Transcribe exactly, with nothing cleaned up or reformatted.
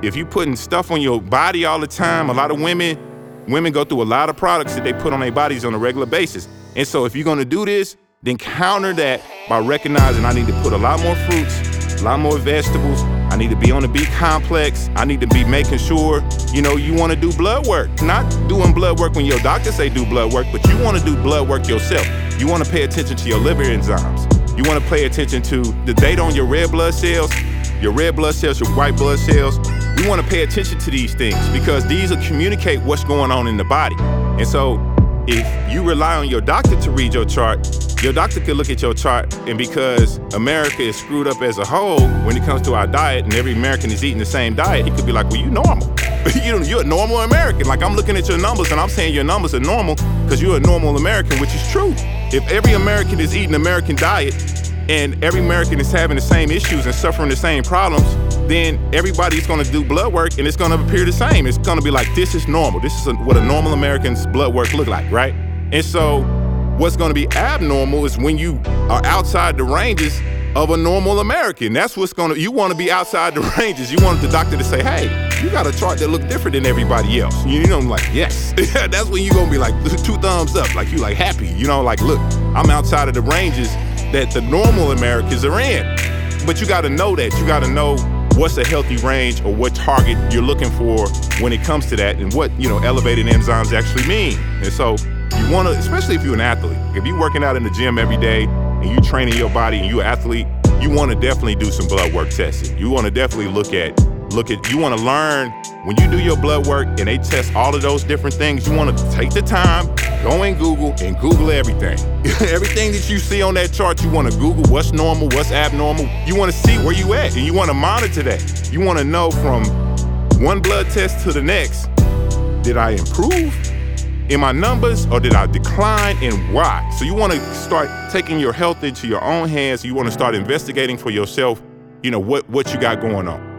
if you putting stuff on your body all the time, a lot of women, women go through a lot of products that they put on their bodies on a regular basis. And so if you're gonna do this, then counter that by recognizing I need to put a lot more fruits, a lot more vegetables. I need to be on the B complex. I need to be making sure, you know, you wanna do blood work. Not doing blood work when your doctor say do blood work, but you wanna do blood work yourself. You wanna pay attention to your liver enzymes. You wanna pay attention to the data on your red blood cells, your red blood cells, your white blood cells. We wanna pay attention to these things because these will communicate what's going on in the body. And so if you rely on your doctor to read your chart, your doctor could look at your chart, and because America is screwed up as a whole when it comes to our diet and every American is eating the same diet, he could be like, well, you normal. you, you're a normal American. Like, I'm looking at your numbers and I'm saying your numbers are normal because you're a normal American, which is true. If every American is eating American diet and every American is having the same issues and suffering the same problems, then everybody's gonna do blood work and it's gonna appear the same. It's gonna be like, this is normal. This is a, what a normal American's blood work look like, right? And so what's gonna be abnormal is when you are outside the ranges of a normal American. That's what's gonna, you wanna be outside the ranges. You want the doctor to say, hey, you got a chart that look different than everybody else. You know, like, yes. That's when you're gonna be like, two thumbs up, like you like happy. You know, like, look, I'm outside of the ranges that the normal Americans are in. But you gotta know that, you gotta know what's a healthy range or what target you're looking for when it comes to that and what, you know, elevated enzymes actually mean. And so you wanna, especially if you're an athlete, if you're working out in the gym every day and you training your body and you're an athlete, you wanna definitely do some blood work testing. You wanna definitely look at, look at, you wanna learn, when you do your blood work and they test all of those different things, you wanna take the time, go in Google and Google everything. Everything that you see on that chart, you wanna Google what's normal, what's abnormal. You wanna see where you at and you wanna monitor that. You wanna know from one blood test to the next, did I improve in my numbers or did I decline and why? So you wanna start taking your health into your own hands. You wanna start investigating for yourself, you know, what, what you got going on.